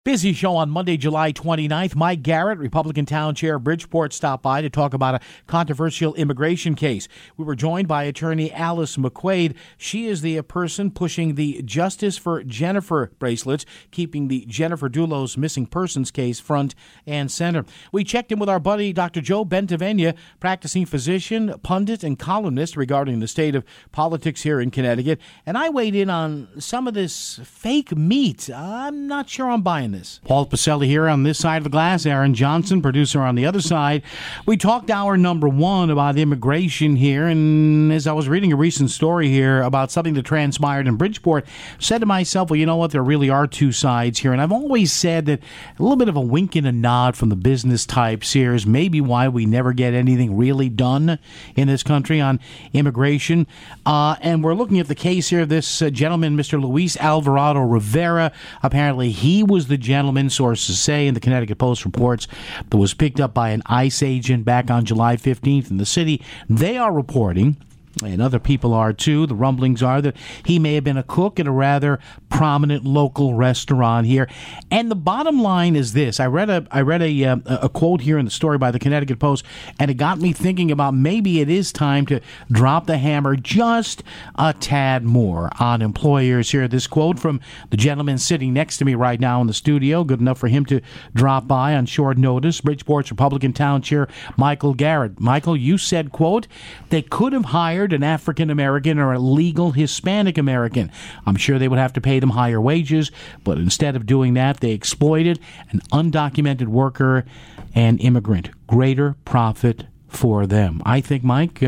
Busy show on Monday, July 29th. Mike Garrett, Republican Town Chair of Bridgeport, stopped by to talk about a controversial immigration case. We were joined by attorney Alice McQuaid. She is the person pushing the Justice for Jennifer bracelets, keeping the Jennifer Dulos missing persons case front and center. We checked in with our buddy, Dr. Joe Bentavenia, practicing physician, pundit, and columnist regarding the state of politics here in Connecticut. And I weighed in on some of this fake meat. I'm not sure I'm buying this. Paul Pacelli here on this side of the glass, Aaron Johnson, producer on the other side. We talked hour number one about immigration here, and as I was reading a recent story here about something that transpired in Bridgeport, said to myself, well, you know what, there really are two sides here, and I've always said that a little bit of a wink and a nod from the business types here is maybe why we never get anything really done in this country on immigration. And we're looking at the case here of this gentleman, Mr. Luis Alvarado Rivera. Apparently he was the gentleman, sources say, in the Connecticut Post reports, that was picked up by an ICE agent back on July 15th in the city. They are reporting, and other people are too, the rumblings are that he may have been a cook at a rather prominent local restaurant here. And the bottom line is this. I read a quote here in the story by the Connecticut Post, and it got me thinking about maybe it is time to drop the hammer just a tad more on employers here. This quote from the gentleman sitting next to me right now in the studio, good enough for him to drop by on short notice, Bridgeport's Republican Town Chair Michael Garrett. Michael, you said, quote, they could have hired an African-American or a legal Hispanic American. I'm sure they would have to pay them higher wages, but instead of doing that, they exploited an undocumented worker and immigrant. Greater profit for them. I think, Mike,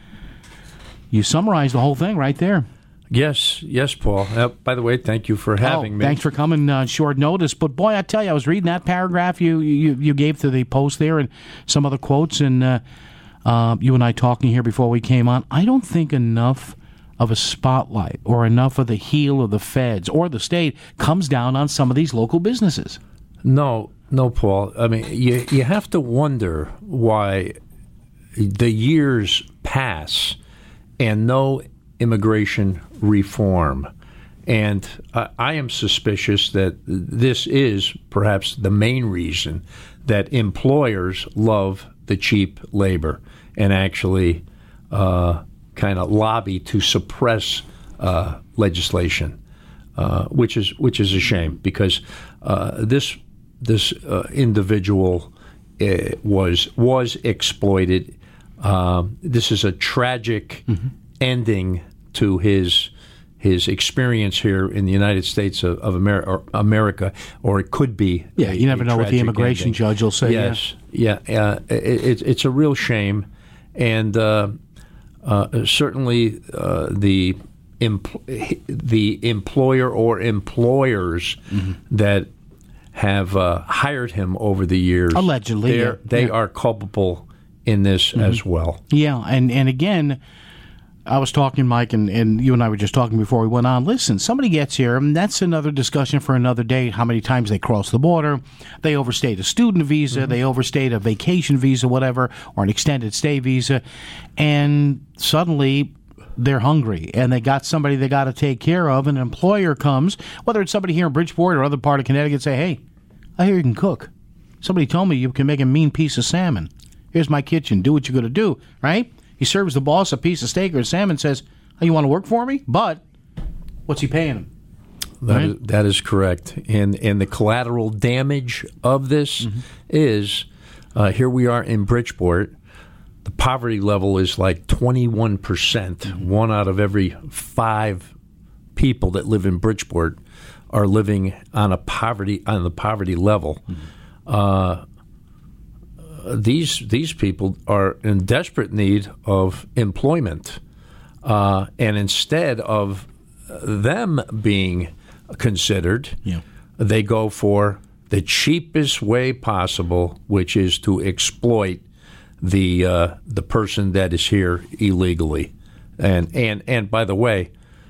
you summarized the whole thing right there. Yes, Paul. By the way, thank you for having me. Thanks for coming on short notice. But boy, I tell you, I was reading that paragraph you gave to the Post there and some other quotes, and you and I talking here before we came on. I don't think enough of a spotlight or enough of the heel of the feds or the state comes down on some of these local businesses. No, Paul. I mean, you have to wonder why the years pass and no immigration reform. And I am suspicious that this is perhaps the main reason that employers love the cheap labor and actually kind of lobby to suppress legislation, which is a shame, because this individual was exploited. This is a tragic ending to his experience here in the United States of America, or it could be. Yeah, you never know what the immigration judge will say. Yes, it's a real shame, and certainly the employer or employers that have hired him over the years, allegedly, they are culpable in this as well. Yeah, and again, I was talking, Mike, and you and I were just talking before we went on. Listen, somebody gets here, and that's another discussion for another day, how many times they cross the border. They overstayed a student visa, they overstayed a vacation visa, whatever, or an extended stay visa, and suddenly they're hungry, and they got somebody they got to take care of. An employer comes, whether it's somebody here in Bridgeport or other part of Connecticut, say, hey, I hear you can cook. Somebody told me you can make a mean piece of salmon. Here's my kitchen. Do what you're going to do, right? He serves the boss a piece of steak or salmon, says, oh, you want to work for me? But what's he paying him? That is correct. And the collateral damage of this is, here we are in Bridgeport, the poverty level is like 21%. One out of every 5 people that live in Bridgeport are living on the poverty level. These people are in desperate need of employment, and instead of them being considered, they go for the cheapest way possible, which is to exploit the person that is here illegally. And by the way,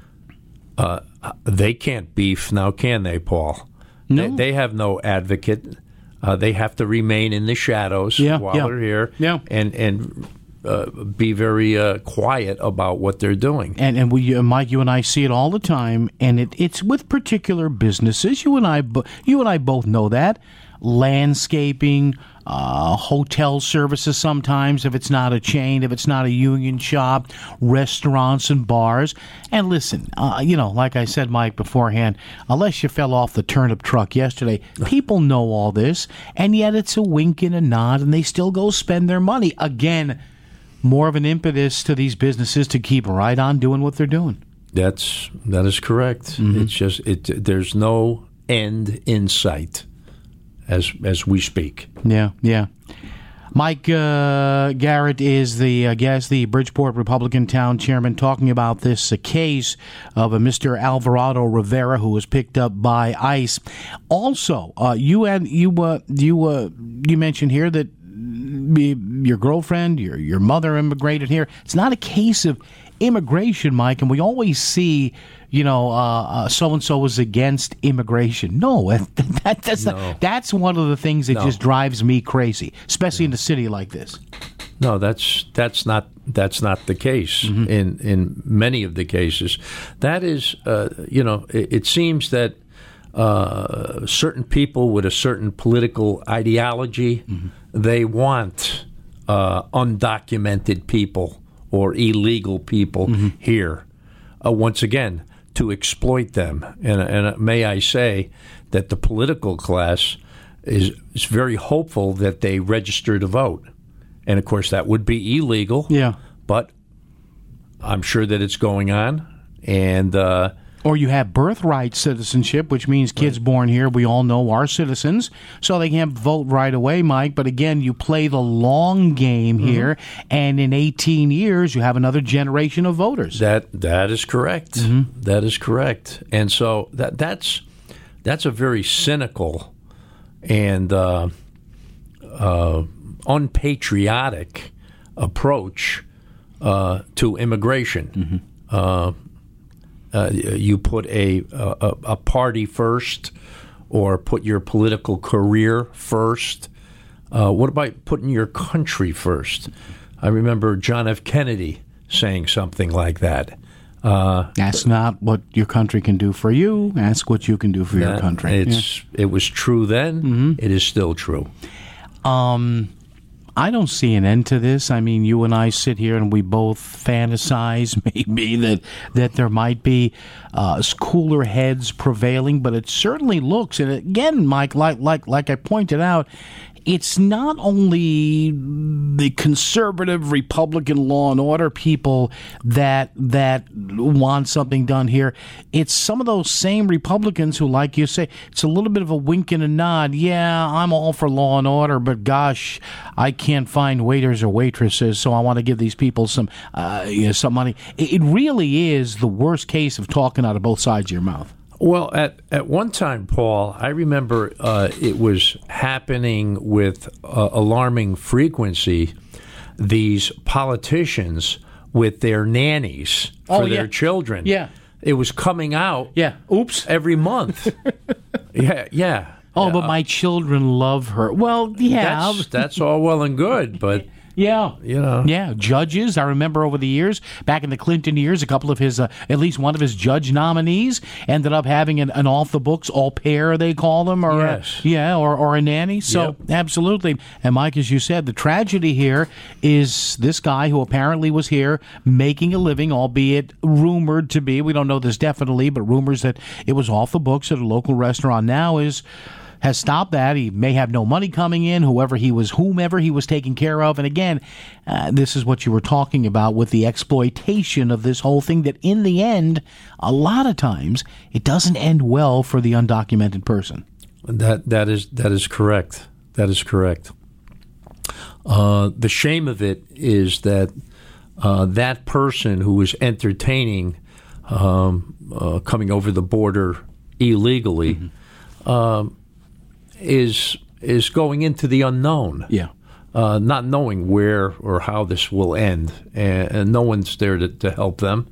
they can't beef now, can they, Paul? No. They have no advocate. They have to remain in the shadows while they're here, and be very quiet about what they're doing. And Mike, you and I see it all the time, and it's with particular businesses. You and I both know that. Landscaping, hotel services sometimes, if it's not a chain, if it's not a union shop, restaurants and bars. And listen, like I said, Mike, beforehand, unless you fell off the turnip truck yesterday, people know all this, and yet it's a wink and a nod, and they still go spend their money. Again, more of an impetus to these businesses to keep right on doing what they're doing. That is correct. Mm-hmm. It's just there's no end in sight as we speak. Yeah. Mike Garrett is the Bridgeport Republican Town Chairman, talking about this case of a Mr. Alvarado Rivera who was picked up by ICE. Also, you mentioned here that your girlfriend, your mother immigrated here. It's not a case of immigration, Mike, and we always see, so-and-so was against immigration. No, that's one of the things that just drives me crazy, especially in a city like this. No, that's not the case. Mm-hmm. in many of the cases. That is, it seems that certain people with a certain political ideology, mm-hmm. they want undocumented people or illegal people mm-hmm. here, once again, to exploit them. And may I say that the political class is very hopeful that they register to vote. And, of course, that would be illegal. Yeah. But I'm sure that it's going on. And or you have birthright citizenship, which means kids born here, we all know, are citizens, so they can't vote right away, Mike. But again, you play the long game here, mm-hmm. and in 18 years, you have another generation of voters. That is correct. Mm-hmm. That is correct. And so that's a very cynical and unpatriotic approach to immigration. Mm-hmm. You put a party first, or put your political career first. What about putting your country first? I remember John F. Kennedy saying something like that. Ask not what your country can do for you. Ask what you can do for your country. It was true then. Mm-hmm. It is still true. I don't see an end to this. I mean, you and I sit here and we both fantasize maybe that there might be cooler heads prevailing, but it certainly looks, and again, Mike, like I pointed out, it's not only the conservative Republican law and order people that want something done here. It's some of those same Republicans who, like you say, it's a little bit of a wink and a nod. Yeah, I'm all for law and order, but gosh, I can't find waiters or waitresses, so I want to give these people some money. It really is the worst case of talking out of both sides of your mouth. Well, at one time, Paul, I remember it was happening with alarming frequency, these politicians with their nannies for their children. Yeah. It was coming out Oops. every month. Yeah. Oh, but my children love her. Well, yeah. That's all well and good, but... Yeah. Yeah, judges. I remember over the years, back in the Clinton years, a couple of his, at least one of his judge nominees ended up having an off-the-books au pair, they call them, or or a nanny. So, Absolutely. And Mike, as you said, the tragedy here is this guy who apparently was here making a living, albeit rumored to be, we don't know this definitely, but rumors that it was off the books at a local restaurant now has stopped that. He may have no money coming in, whomever he was taking care of. And again, this is what you were talking about with the exploitation of this whole thing, that in the end, a lot of times, it doesn't end well for the undocumented person. That is correct. That is correct. The shame of it is that that person who was entertaining coming over the border illegally, mm-hmm. Is going into the unknown, not knowing where or how this will end, and no one's there to help them.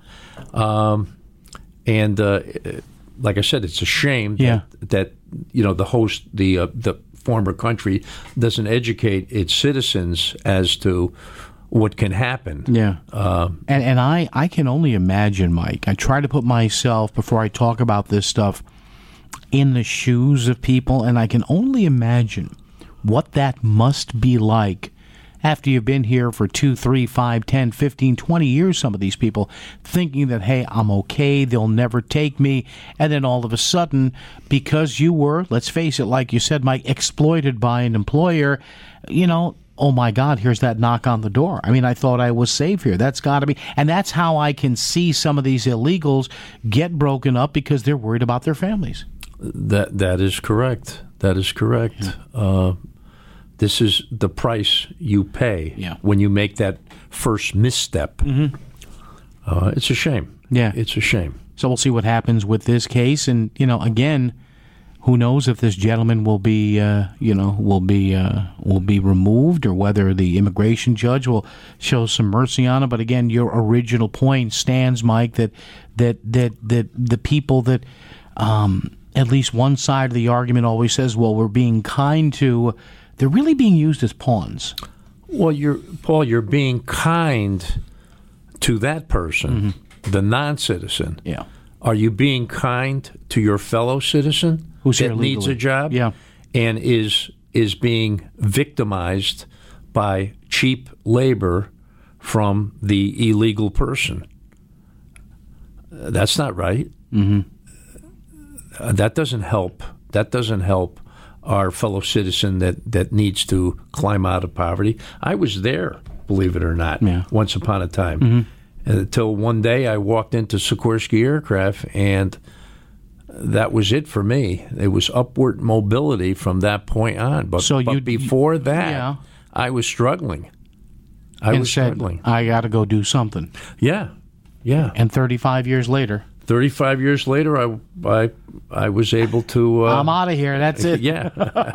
And like I said, it's a shame that the former country doesn't educate its citizens as to what can happen. Yeah. And I can only imagine, Mike. I try to put myself, before I talk about this stuff, in the shoes of people, and I can only imagine what that must be like after you've been here for 2, 3, 5, 10, 15, 20 years, some of these people, thinking that, hey, I'm okay, they'll never take me, and then all of a sudden, because you were, let's face it, like you said, Mike, exploited by an employer, oh my God, here's that knock on the door. I mean, I thought I was safe here. That's got to be, and that's how I can see some of these illegals get broken up because they're worried about their families. That is correct. That is correct. Yeah. This is the price you pay when you make that first misstep. Mm-hmm. It's a shame. Yeah, it's a shame. So we'll see what happens with this case, and again, who knows if this gentleman will be removed, or whether the immigration judge will show some mercy on him. But again, your original point stands, Mike, that the people that at least one side of the argument always says, well, we're being kind to. They're really being used as pawns. Well, you're being kind to that person, the non-citizen. Yeah. Are you being kind to your fellow citizen that needs a job? Yeah. And is being victimized by cheap labor from the illegal person? That's not right. Mm-hmm. That doesn't help. That doesn't help our fellow citizen that needs to climb out of poverty. I was there, believe it or not, once upon a time. Until one day I walked into Sikorsky Aircraft, and that was it for me. It was upward mobility from that point on. But before that, I was struggling. I got to go do something. Yeah. And 35 years later, I was able to. I'm out of here. That's it. Yeah,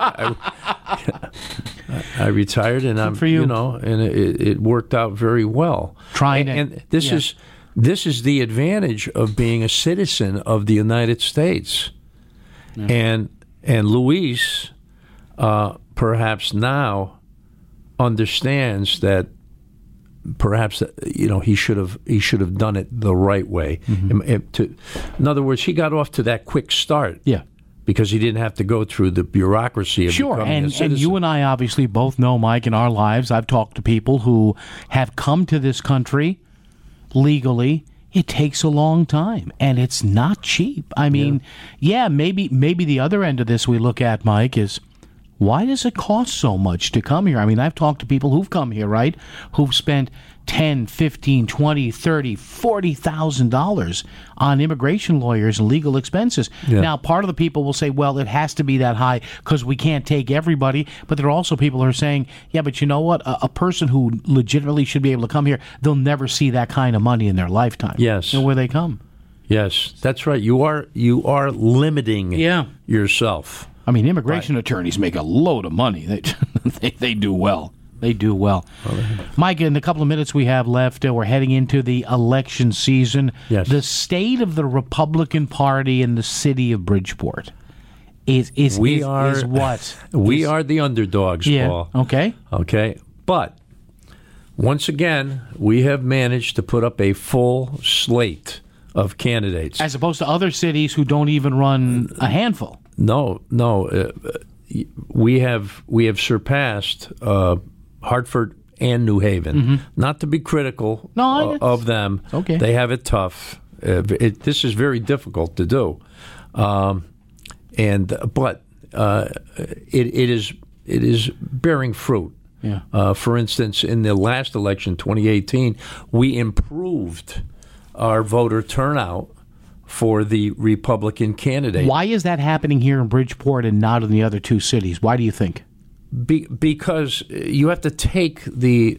I retired, and I'm for you. And it worked out very well. This is the advantage of being a citizen of the United States, and Luis perhaps now understands that. Perhaps he should have done it the right way. Mm-hmm. In other words, he got off to that quick start. Yeah, because he didn't have to go through the bureaucracy of becoming a citizen. And you and I obviously both know, Mike, in our lives, I've talked to people who have come to this country legally. It takes a long time, and it's not cheap. I mean, maybe the other end of this we look at, Mike, is. Why does it cost so much to come here? I mean, I've talked to people who've come here, right, who've spent $10, $15, $20, $30, $40,000 on immigration lawyers and legal expenses. Yeah. Now, part of the people will say, well, it has to be that high because we can't take everybody. But there are also people who are saying, yeah, but you know what? A person who legitimately should be able to come here, they'll never see that kind of money in their lifetime. Yes. So where they come. Yes, that's right. You are limiting yourself. I mean, immigration attorneys make a load of money. They do well. They do well. Mike, in the couple of minutes we have left, we're heading into the election season. Yes. The state of the Republican Party in the city of Bridgeport is what? We are the underdogs, Paul. Okay. But once again, we have managed to put up a full slate of candidates. As opposed to other cities who don't even run a handful. No. We have surpassed Hartford and New Haven. Mm-hmm. Not to be critical of them. Okay. They have it tough. This is very difficult to do. But it is bearing fruit. Yeah. For instance, in the last election, 2018, we improved our voter turnout for the Republican candidate. Why is that happening here in Bridgeport and not in the other two cities? Why do you think? Because you have to take the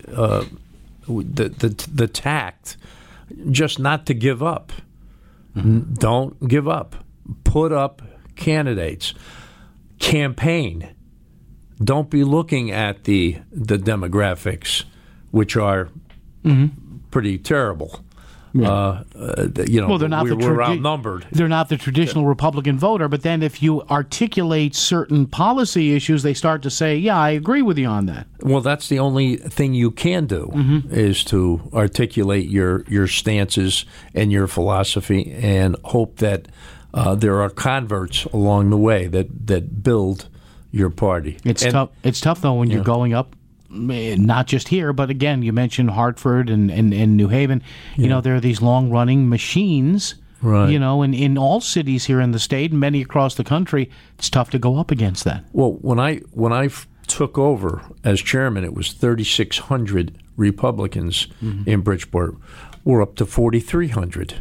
tact just not to give up. Mm-hmm. Don't give up. Put up candidates. Campaign. Don't be looking at the demographics, which are pretty terrible. Yeah. Well, they're not we're outnumbered. They're not the traditional Republican voter, but then if you articulate certain policy issues, they start to say, yeah, I agree with you on that. Well, that's the only thing you can do is to articulate your stances and your philosophy and hope that there are converts along the way that build your party. It's tough. It's tough, though, when you're going up. Not just here, but again, you mentioned Hartford and New Haven. You know, there are these long-running machines, right. You know, in all cities here in the state and many across the country. It's tough to go up against that. Well, when I took over as chairman, it was 3,600 Republicans in Bridgeport. We're up to 4,300.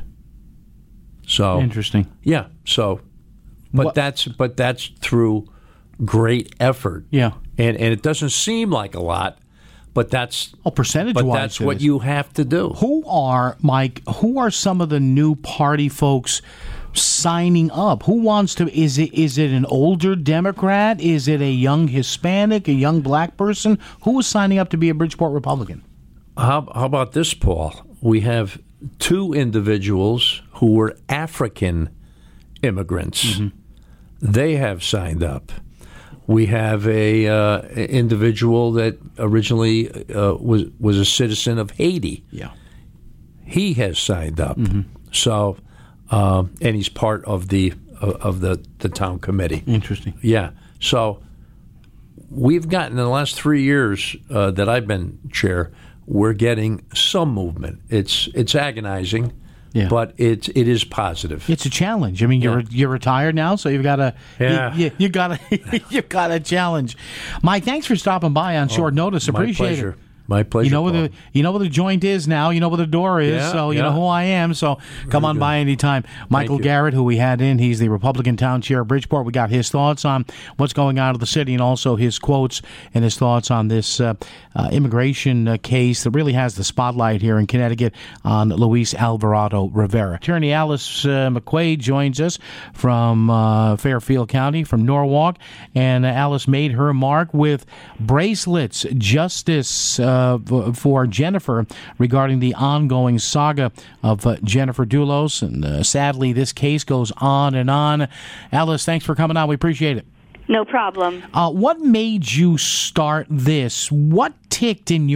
So interesting. Yeah. So, but that's through great effort. Yeah. And it doesn't seem like a lot, but that's percentage-wise. But that's what you have to do. Who are some of the new party folks signing up? Who wants to? Is it an older Democrat? Is it a young Hispanic? A young black person? Who is signing up to be a Bridgeport Republican? How about this, Paul? We have two individuals who were African immigrants. They have signed up. We have a individual that originally was a citizen of Haiti. Yeah, he has signed up. So, and he's part of the town committee. Interesting. Yeah. So we've gotten in the last 3 years that I've been chair, we're getting some movement. It's agonizing. Yeah. But it is positive. It's a challenge. I mean, you're retired now, so you've got to you got to you've got a challenge. Mike, thanks for stopping by on short notice. Appreciate it. My pleasure. You know where the joint is now. You know where the door is. So you know who I am. So come on by anytime. Michael Garrett, who we had in, he's the Republican town chair of Bridgeport. We got his thoughts on what's going on in the city, and also his quotes and his thoughts on this immigration case that really has the spotlight here in Connecticut on Luis Alvarado Rivera. Attorney Alice McQuaid joins us from Fairfield County, from Norwalk, and Alice made her mark with bracelets, justice for Jennifer regarding the ongoing saga of Jennifer Dulos. And sadly, this case goes on and on. Alice, thanks for coming on. We appreciate it. No problem. What made you start this? What clicked in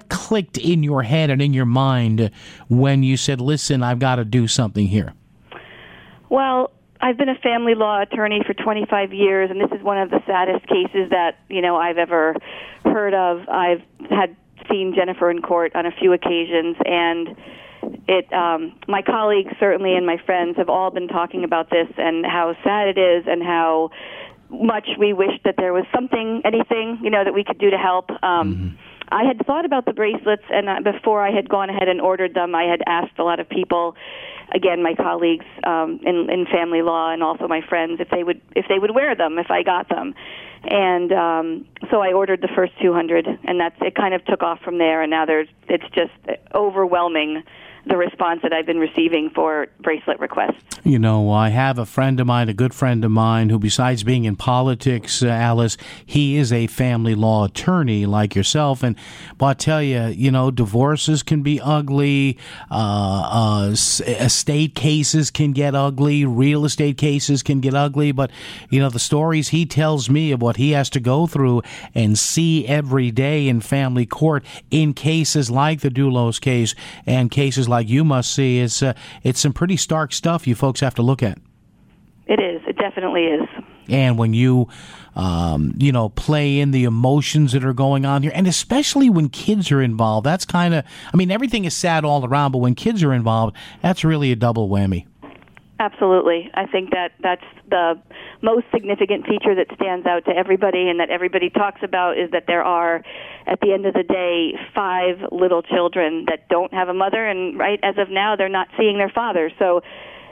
your head and in your mind when you said, listen, I've got to do something here? Well, I've been a family law attorney for 25 years, and this is one of the saddest cases that, I've ever heard of. I've seen Jennifer in court on a few occasions, and my colleagues certainly and my friends have all been talking about this and how sad it is and how much we wish that there was anything, that we could do to help. I had thought about the bracelets, and before I had gone ahead and ordered them, I had asked a lot of people, again, my colleagues in family law and also my friends, if they would wear them if I got them. And so I ordered the first 200, and it kind of took off from there, and now it's just overwhelming, the response that I've been receiving for bracelet requests. I have a good friend of mine, who besides being in politics, Alice, he is a family law attorney like yourself. But I tell you, divorces can be ugly, estate cases can get ugly, real estate cases can get ugly. But, the stories he tells me of what he has to go through and see every day in family court in cases like the Dulos case and cases like you must see, it's some pretty stark stuff you folks have to look at. It is. It definitely is. And when you, play in the emotions that are going on here, and especially when kids are involved, that's kind of, everything is sad all around, but when kids are involved, that's really a double whammy. Absolutely. I think that's the most significant feature that stands out to everybody and that everybody talks about, is that there are, at the end of the day, 5 little children that don't have a mother, and right as of now, they're not seeing their father. So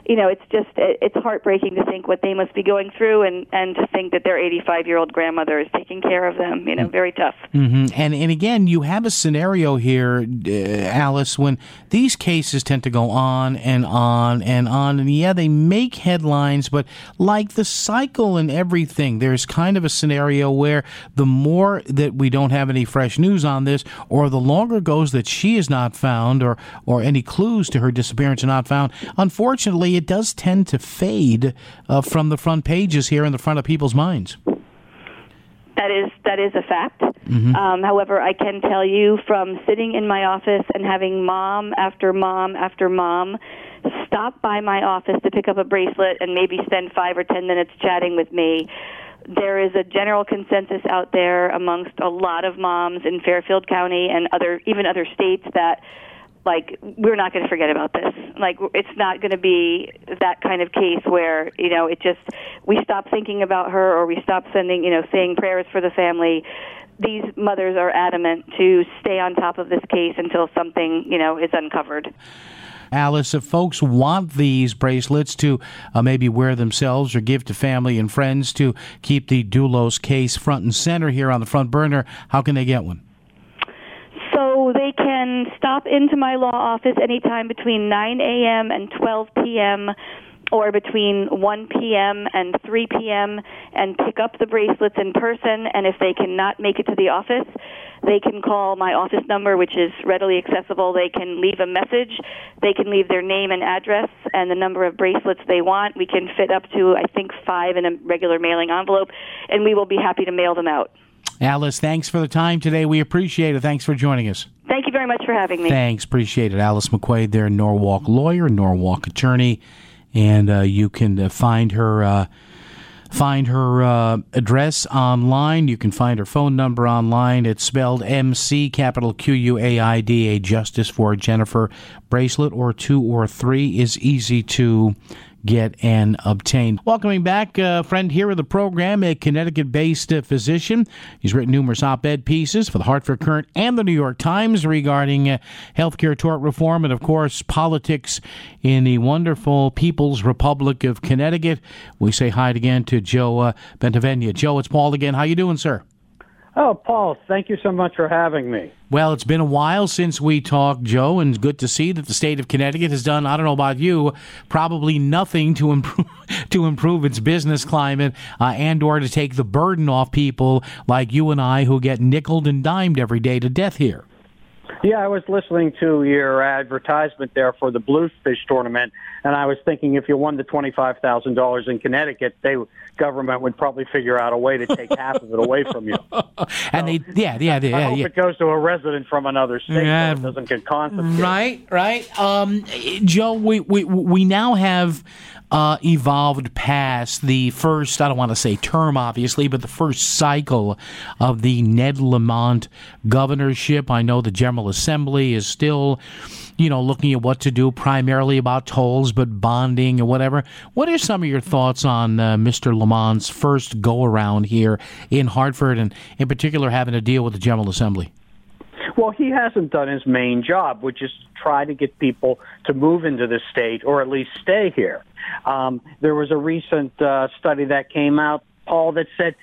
it's heartbreaking to think what they must be going through, and to think that their 85-year-old grandmother is taking care of them. Very tough. Mm-hmm. And again, you have a scenario here, Alice, when these cases tend to go on and on and on, and yeah, they make headlines, but like the cycle and everything, there's kind of a scenario where the more that we don't have any fresh news on this, or the longer it goes that she is not found, or any clues to her disappearance are not found, unfortunately, it does tend to fade from the front pages here in the front of people's minds. That is a fact. Mm-hmm. However, I can tell you from sitting in my office and having mom after mom after mom stop by my office to pick up a bracelet and maybe spend 5 or 10 minutes chatting with me, there is a general consensus out there amongst a lot of moms in Fairfield County and even other states that, we're not going to forget about this. It's not going to be that kind of case where, we stop thinking about her, or we stop saying prayers for the family. These mothers are adamant to stay on top of this case until something, is uncovered. Alice, if folks want these bracelets to maybe wear themselves or give to family and friends to keep the Doulos case front and center here on the front burner, how can they get one? So they can stop into my law office anytime between 9 a.m. and 12 p.m. or between 1 p.m. and 3 p.m. and pick up the bracelets in person. And if they cannot make it to the office, they can call my office number, which is readily accessible. They can leave a message. They can leave their name and address and the number of bracelets they want. We can fit up to, I think, 5 in a regular mailing envelope, and we will be happy to mail them out. Alice, thanks for the time today. We appreciate it. Thanks for joining us. Thank you very much for having me. Thanks. Appreciate it. Alice McQuaid there, Norwalk lawyer, Norwalk attorney. And you can find her address online. You can find her phone number online. It's spelled MC, capital QUAID, Justice for Jennifer bracelet, or 2 or 3 is easy to get and obtain. Welcoming back a friend here of the program, a Connecticut-based physician. He's written numerous op-ed pieces for the Hartford Courant and the New York Times regarding healthcare tort reform and, of course, politics in the wonderful People's Republic of Connecticut. We say hi again to Joe Bentavenia. Joe, it's Paul again. How you doing, sir? Oh, Paul, thank you so much for having me. Well, it's been a while since we talked, Joe, and good to see that the state of Connecticut has done, I don't know about you, probably nothing to improve its business climate and or to take the burden off people like you and I who get nickeled and dimed every day to death here. Yeah, I was listening to your advertisement there for the Bluefish tournament, and I was thinking if you won the $25,000 in Connecticut, government would probably figure out a way to take half of it away from you. And I hope it goes to a resident from another state so it doesn't get confiscated. Right. Joe, we now have evolved past the first, I don't want to say term, obviously, but the first cycle of the Ned Lamont governorship. I know the General Assembly is still, looking at what to do, primarily about tolls, but bonding and whatever. What are some of your thoughts on Mr. Lamont's first go-around here in Hartford, and in particular having to deal with the General Assembly? Well, he hasn't done his main job, which is to try to get people to move into the state or at least stay here. There was a recent study that came out, Paul, that said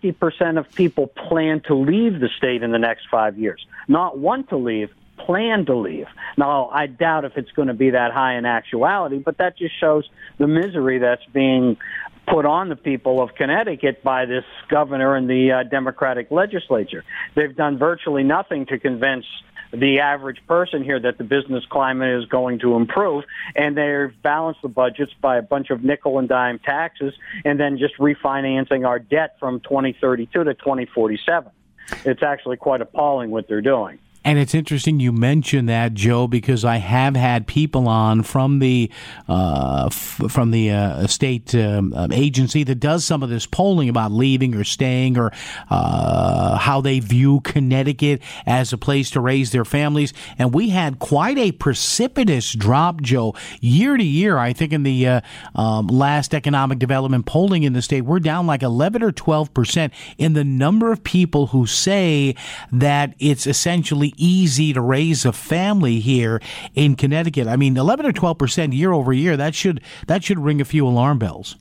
50% of people plan to leave the state in the next 5 years. Not want to leave, plan to leave. Now, I doubt if it's going to be that high in actuality, but that just shows the misery that's being put on the people of Connecticut by this governor and the Democratic legislature. They've done virtually nothing to convince the average person here that the business climate is going to improve, and they've balanced the budgets by a bunch of nickel and dime taxes and then just refinancing our debt from 2032 to 2047. It's actually quite appalling what they're doing. And it's interesting you mentioned that, Joe, because I have had people on from the state agency that does some of this polling about leaving or staying, or how they view Connecticut as a place to raise their families. And we had quite a precipitous drop, Joe, year to year. I think in the last economic development polling in the state, we're down like 11 or 12% in the number of people who say that it's essentially really easy to raise a family here in Connecticut. I mean, 11 or 12% year over year, that should ring a few alarm bells.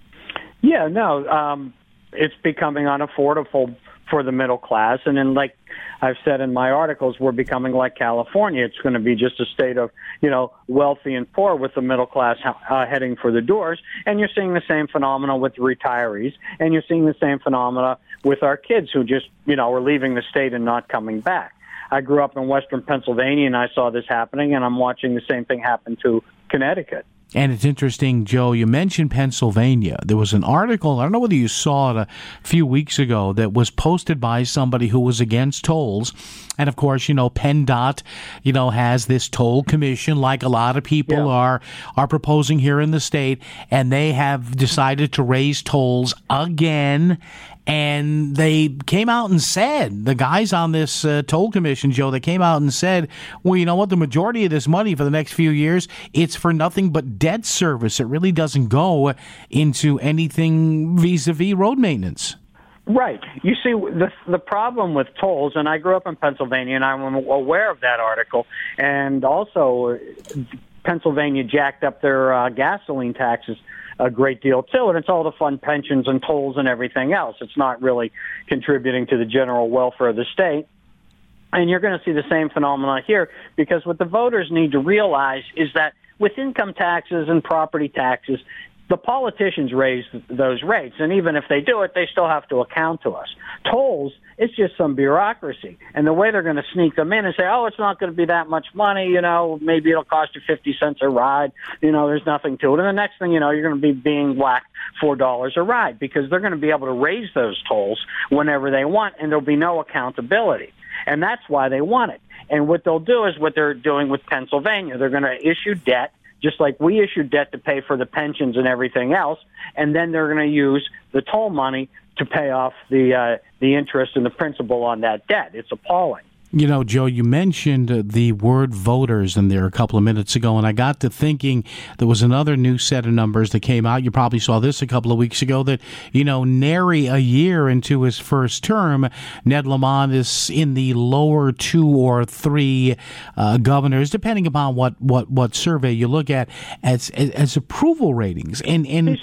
Yeah, no, it's becoming unaffordable for the middle class. And then, like I've said in my articles, we're becoming like California. It's going to be just a state of, wealthy and poor with the middle class heading for the doors. And you're seeing the same phenomena with retirees. And you're seeing the same phenomena with our kids who just, are leaving the state and not coming back. I grew up in Western Pennsylvania, and I saw this happening, and I'm watching the same thing happen to Connecticut. And it's interesting, Joe, you mentioned Pennsylvania. There was an article, I don't know whether you saw it a few weeks ago, that was posted by somebody who was against tolls. And, of course, PennDOT, has this toll commission like a lot of people are proposing here in the state. And they have decided to raise tolls again. And they came out and said, the guys on this toll commission, Joe, they came out and said, well, you know what, the majority of this money for the next few years, it's for nothing but debt service. It really doesn't go into anything vis-a-vis road maintenance. Right. You see, the problem with tolls, and I grew up in Pennsylvania, and I'm aware of that article, and also Pennsylvania jacked up their gasoline taxes a great deal too, and it's all to fund pensions and tolls and everything else. It's not really contributing to the general welfare of the state. And you're going to see the same phenomena here, because what the voters need to realize is that with income taxes and property taxes, the politicians raise those rates, and even if they do it, they still have to account to us. Tolls, it's just some bureaucracy, and the way they're going to sneak them in and say, oh, it's not going to be that much money, maybe it'll cost you 50 cents a ride, there's nothing to it, and the next thing you know, you're going to be being whacked $4 a ride, because they're going to be able to raise those tolls whenever they want, and there'll be no accountability, and that's why they want it. And what they'll do is what they're doing with Pennsylvania. They're going to issue debt, just like we issued debt to pay for the pensions and everything else, and then they're going to use the toll money to pay off the interest and the principal on that debt. It's appalling. Joe, you mentioned the word voters in there a couple of minutes ago, and I got to thinking there was another new set of numbers that came out. You probably saw this a couple of weeks ago that, nary a year into his first term, Ned Lamont is in the lower 2 or 3 governors, depending upon what survey you look at, as approval ratings. And he's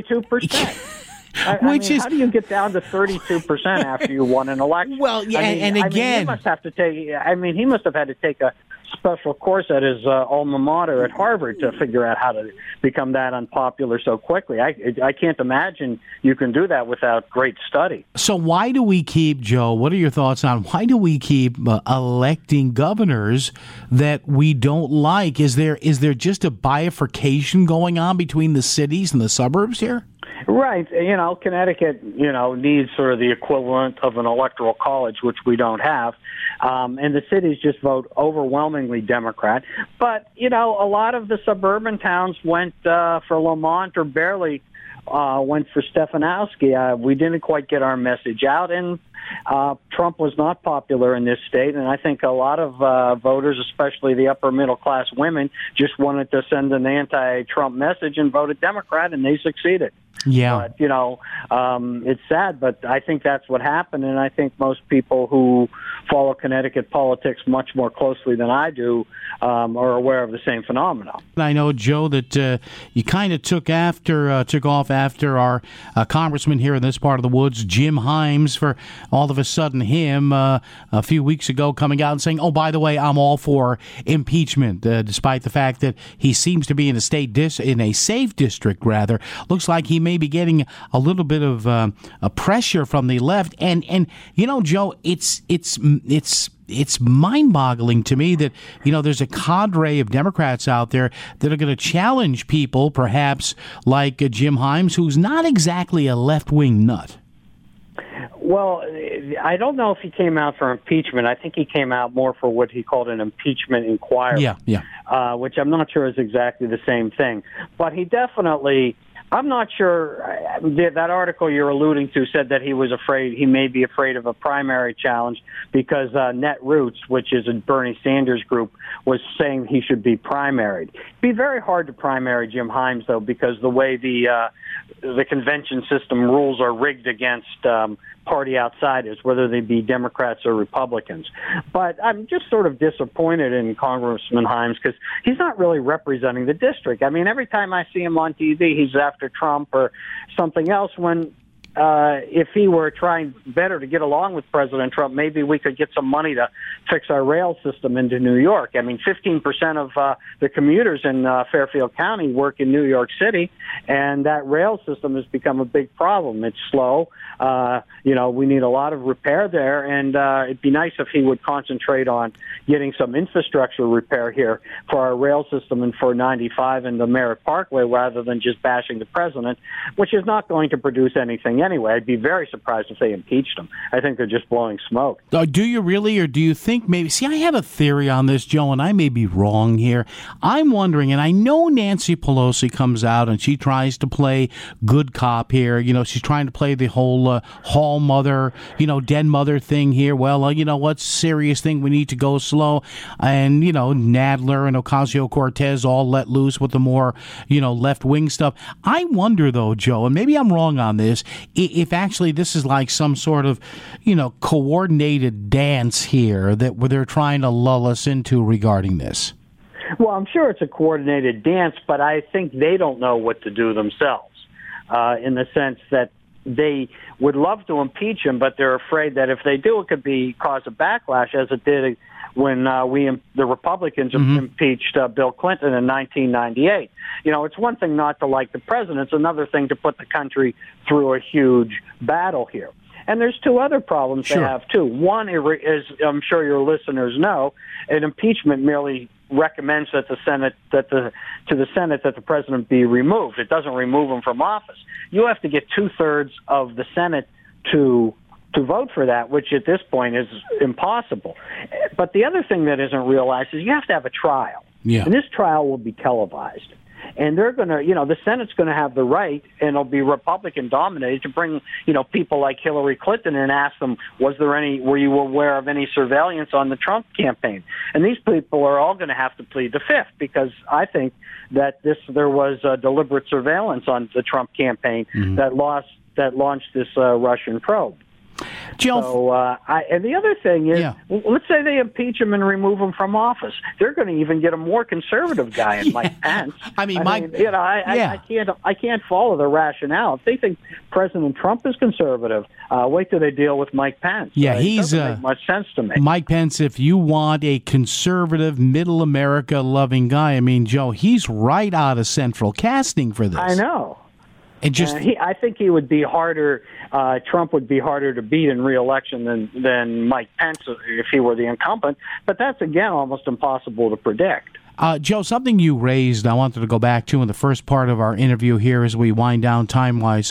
32%. How do you get down to 32% after you won an election? Well, yeah, again, he must have to take. He must have had to take a special course at his alma mater at Harvard to figure out how to become that unpopular so quickly. I can't imagine you can do that without great study. So why do we keep, Joe, what are your thoughts on why do we keep electing governors that we don't like? Is there just a bifurcation going on between the cities and the suburbs here? Right. Connecticut, needs sort of the equivalent of an electoral college, which we don't have. And the cities just vote overwhelmingly Democrat. But, a lot of the suburban towns went for Lamont or barely went for Stefanowski. We didn't quite get our message out, and Trump was not popular in this state, and I think a lot of voters, especially the upper middle class women, just wanted to send an anti-Trump message and voted Democrat, and they succeeded. Yeah. But, it's sad, but I think that's what happened, and I think most people who follow Connecticut politics much more closely than I do are aware of the same phenomena. I know, Joe, that you kind of took off after our congressman here in this part of the woods, Jim Himes, for all of a sudden him a few weeks ago coming out and saying, oh, by the way, I'm all for impeachment, despite the fact that he seems to be in a safe district, rather. Looks like he may be getting a little bit of a pressure from the left. And Joe, it's mind-boggling to me that, there's a cadre of Democrats out there that are going to challenge people, perhaps like Jim Himes, who's not exactly a left-wing nut. Well, I don't know if he came out for impeachment. I think he came out more for what he called an impeachment inquiry, which I'm not sure is exactly the same thing. But he definitely... I'm not sure. That article you're alluding to said that he may be afraid of a primary challenge because Netroots, which is a Bernie Sanders group, was saying he should be primaried. It'd be very hard to primary Jim Himes, though, because the way the convention system rules are rigged against party outsiders, whether they be Democrats or Republicans. But I'm just sort of disappointed in Congressman Himes because he's not really representing the district. I mean, every time I see him on TV, he's after Trump or something else when if he were trying better to get along with President Trump, maybe we could get some money to fix our rail system into New York. I mean, 15% of the commuters in Fairfield County work in New York City, and that rail system has become a big problem. It's slow. We need a lot of repair there, and it'd be nice if he would concentrate on getting some infrastructure repair here for our rail system and for 95 and the Merritt Parkway rather than just bashing the president, which is not going to produce anything anyway. I'd be very surprised if they impeached him. I think they're just blowing smoke. Do you really, or do you think maybe... See, I have a theory on this, Joe, and I may be wrong here. I'm wondering, and I know Nancy Pelosi comes out and she tries to play good cop here. She's trying to play the whole hall mother, den mother thing here. Well, what's serious thing? We need to go slow. And, Nadler and Ocasio-Cortez all let loose with the more, left-wing stuff. I wonder, though, Joe, and maybe I'm wrong on this, if actually this is like some sort of, coordinated dance here that where they're trying to lull us into regarding this. Well, I'm sure it's a coordinated dance, but I think they don't know what to do themselves, in the sense that they would love to impeach him, but they're afraid that if they do, it could cause a backlash, as it did when the Republicans impeached Bill Clinton in 1998. It's one thing not to like the president; it's another thing to put the country through a huge battle here. And there's two other problems they have too. One is, I'm sure your listeners know, an impeachment merely recommends that the Senate that the president be removed. It doesn't remove him from office. You have to get 2/3 of the Senate to vote for that, which at this point is impossible. But the other thing that isn't realized is you have to have a trial. Yeah. And this trial will be televised. And they're going to, the Senate's going to have the right, and it'll be Republican dominated, to bring, people like Hillary Clinton and ask them, were you aware of any surveillance on the Trump campaign? And these people are all going to have to plead the fifth, because I think that there was deliberate surveillance on the Trump campaign that launched this Russian probe. Jill, so, and the other thing is, let's say they impeach him and remove him from office. They're going to even get a more conservative guy in Mike Pence. I can't follow the rationale. If they think President Trump is conservative, wait till they deal with Mike Pence. Yeah, it doesn't make much sense to me. Mike Pence, if you want a conservative, middle America loving guy, Joe, he's right out of central casting for this. I know. I think he would be harder. Trump would be harder to beat in re-election than Mike Pence if he were the incumbent. But that's, again, almost impossible to predict. Joe, something you raised I wanted to go back to in the first part of our interview here as we wind down time-wise.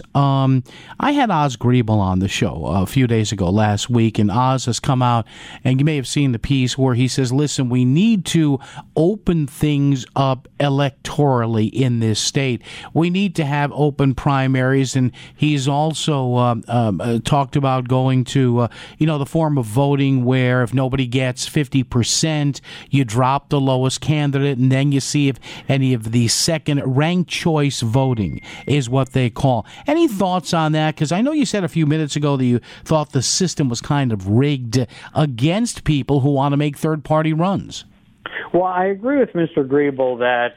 I had Oz Griebel on the show a few days ago, last week, and Oz has come out, and you may have seen the piece where he says, listen, we need to open things up electorally in this state. We need to have open primaries, and he's also talked about going to, the form of voting where if nobody gets 50%, you drop the lowest candidate, and then you see if any of the second ranked choice voting is what they call. Any thoughts on that? Because I know you said a few minutes ago that you thought the system was kind of rigged against people who want to make third-party runs. Well, I agree with Mr. Griebel that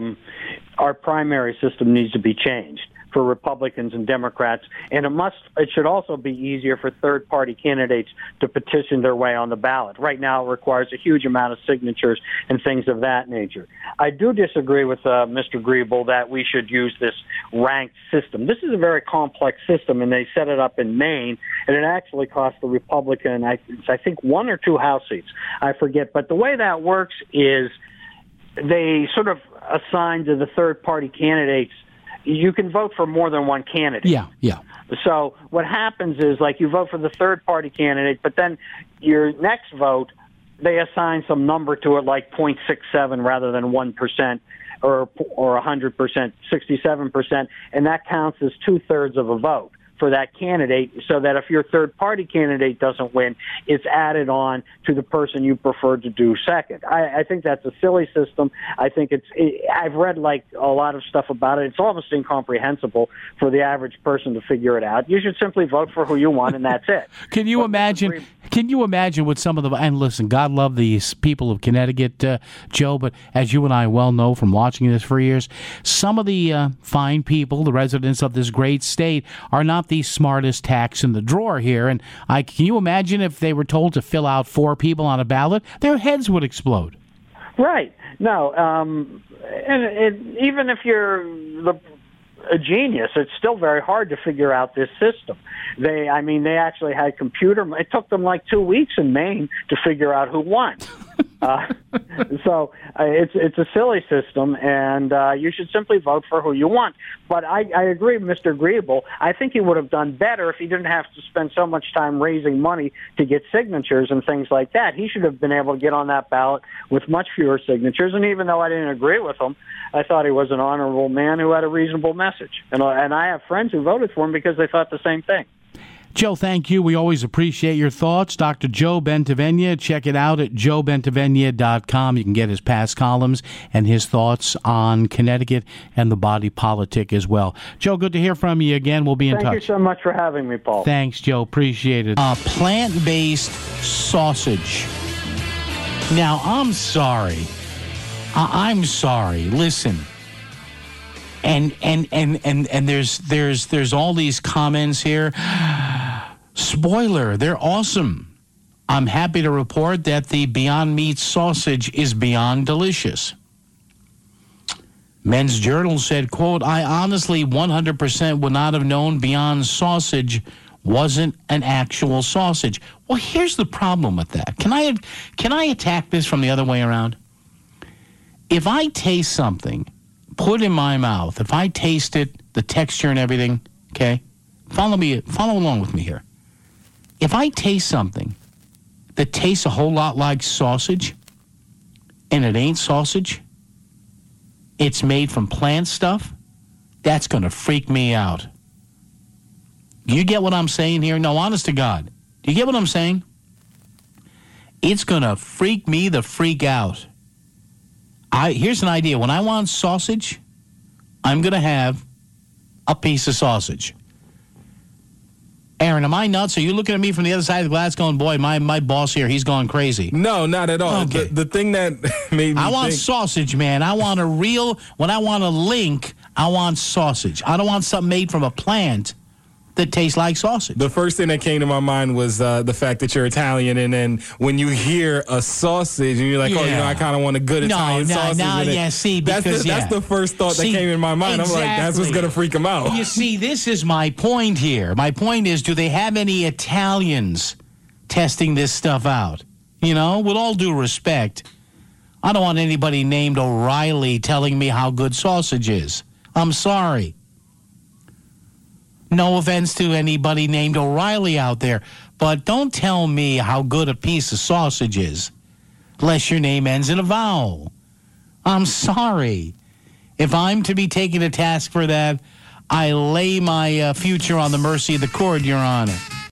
our primary system needs to be changed for Republicans and Democrats, and it should also be easier for third-party candidates to petition their way on the ballot. Right now, it requires a huge amount of signatures and things of that nature. I do disagree with Mr. Griebel that we should use this ranked system. This is a very complex system, and they set it up in Maine, and it actually cost the Republican, I think, 1 or 2 House seats. I forget. But the way that works is they sort of assign to the third-party candidates. You can vote for more than one candidate. Yeah. So what happens is, you vote for the third-party candidate, but then your next vote, they assign some number to it, like 0.67 rather than 1% or 100%, 67%, and that counts as 2/3 of a vote. for that candidate, so that if your third-party candidate doesn't win, it's added on to the person you prefer to do second. I think that's a silly system. I think I've read like a lot of stuff about it. It's almost incomprehensible for the average person to figure it out. You should simply vote for who you want, and that's it. Can you imagine? Can you imagine what some of the, and listen, God love these people of Connecticut, Joe, but as you and I well know from watching this for years, some of the fine people, the residents of this great state, are not the smartest tacks in the drawer here. And can you imagine if they were told to fill out 4 people on a ballot? Their heads would explode. Right. No. Even if you're a genius, it's still very hard to figure out this system. They actually had it took them like 2 weeks in Maine to figure out who won. So it's a silly system, and you should simply vote for who you want. But I agree with Mr. Griebel. I think he would have done better if he didn't have to spend so much time raising money to get signatures and things like that. He should have been able to get on that ballot with much fewer signatures. And even though I didn't agree with him, I thought he was an honorable man who had a reasonable message. And I have friends who voted for him because they thought the same thing. Joe, thank you. We always appreciate your thoughts. Dr. Joe Bentivegna, check it out at joebentivegna.com. You can get his past columns and his thoughts on Connecticut and the body politic as well. Joe, good to hear from you again. We'll be in touch. Thank you so much for having me, Paul. Thanks, Joe. Appreciate it. Plant-based sausage. Now, I'm sorry. I'm sorry. Listen. And there's all these comments here. Spoiler, they're awesome. I'm happy to report that the Beyond Meat sausage is beyond delicious. Men's Journal said, quote, I honestly 100% would not have known Beyond sausage wasn't an actual sausage. Well, here's the problem with that. Can I attack this from the other way around? If I taste something, put in my mouth, if I taste it, the texture and everything, okay? Follow along with me here. If I taste something that tastes a whole lot like sausage, and it ain't sausage, it's made from plant stuff, that's going to freak me out. You get what I'm saying here? No, honest to God. Do you get what I'm saying? It's going to freak me the freak out. Here's an idea. When I want sausage, I'm going to have a piece of sausage. Aaron, am I nuts? Are you looking at me from the other side of the glass going, boy, my boss here, he's gone crazy? No, not at all. Okay. The thing that made me I want sausage, man. I want when I want a link, I want sausage. I don't want something made from a plant that tastes like sausage. The first thing that came to my mind was the fact that you're Italian, and then when you hear a sausage, and you're like, I kind of want a good Italian sausage. That's the first thought that came in my mind. Exactly. I'm like, that's what's going to freak them out. You see, this is my point here. My point is, do they have any Italians testing this stuff out? You know, with all due respect, I don't want anybody named O'Reilly telling me how good sausage is. I'm sorry. No offense to anybody named O'Reilly out there, but don't tell me how good a piece of sausage is unless your name ends in a vowel. I'm sorry. If I'm to be taken to task for that, I lay my future on the mercy of the court, Your Honor.